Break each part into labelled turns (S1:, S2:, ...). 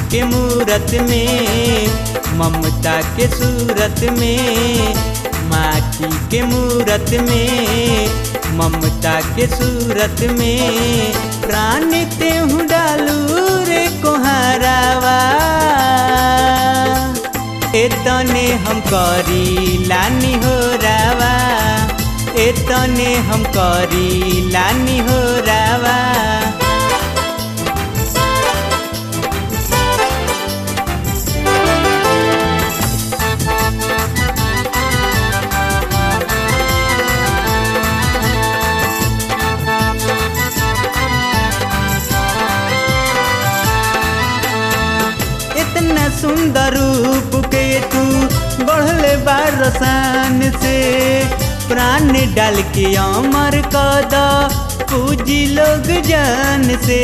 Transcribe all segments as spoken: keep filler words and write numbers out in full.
S1: के मूरत में, ममता के सूरत में, माटी के मूरत में, ममता के सूरत में, प्राण तेहु डालू रे कोहारावा। एतने हम करी लानी हो रावा, एतने हम करी लानी हो रावा। इतना सुंदर रूप के तू बढ़ले बारसान से, प्राण डाल के अमर कद पूजी लोग जान से।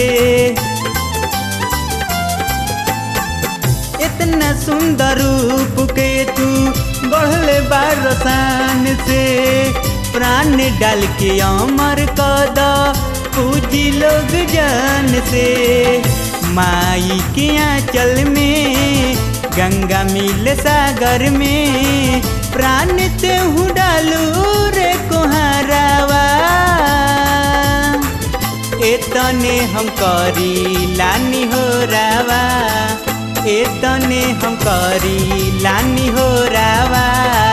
S1: इतना सुंदर रूप के तू बढ़ले बारसान से, प्राण डाल के अमर कद पूजी लोग जान से। माई के आंचल में, गंगा मिल सागर में, प्राण तेहु डालू रे कोहारावा। एतने हम करी लानी हो रावा, एतने हम करी लानी हो रावा।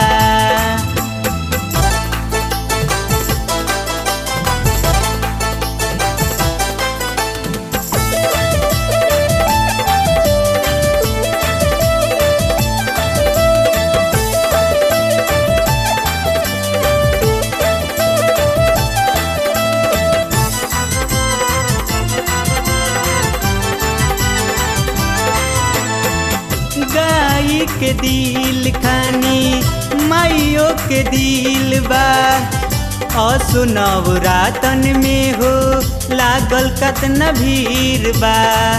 S1: गाई के दिल खानी माइयों के दिल बा, असुनव रातन में हो लागल कतना भीड़ बा।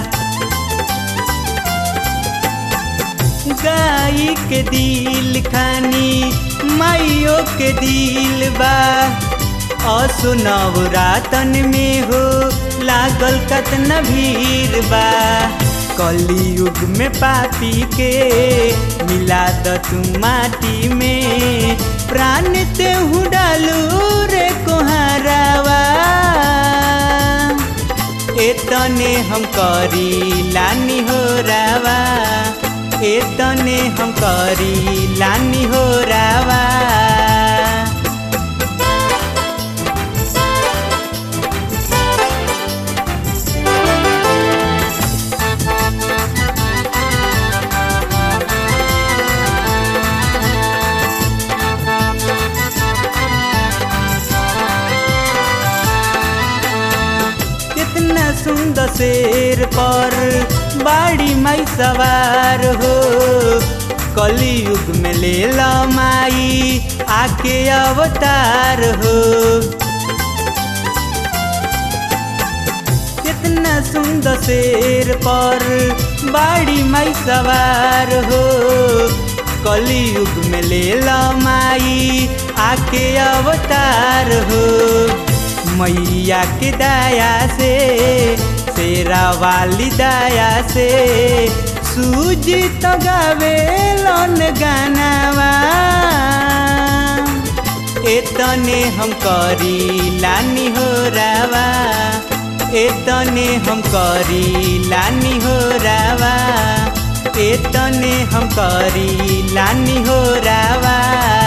S1: गाई के दिल खानी माइयों के दिल बा, असुनव रातन में हो लागल कतना भीड़ बा। कलयुग में पापी के मिला द तू माटी में, प्राण तेहु डालू रे कोहारावा। एतने हम करी लानी हो रावा, एतने हम करी लानी हो रावा। कितना सुंदर शेर पर बाड़ी माई सवार हो, कलयुग में ले ला माई आके अवतार हो। कितना सुंदर शेर पर बाड़ी माई सवार हो, कलयुग में ले ला माई आके अवतार हो। मैया के दया से, शेरा वाली दया से, सूजी तो गावे लोन गानावा। एतने हम करी लानी हो रावा, एतने हम करी लानी हो रावा, एतने हम करी लानी हो रावा।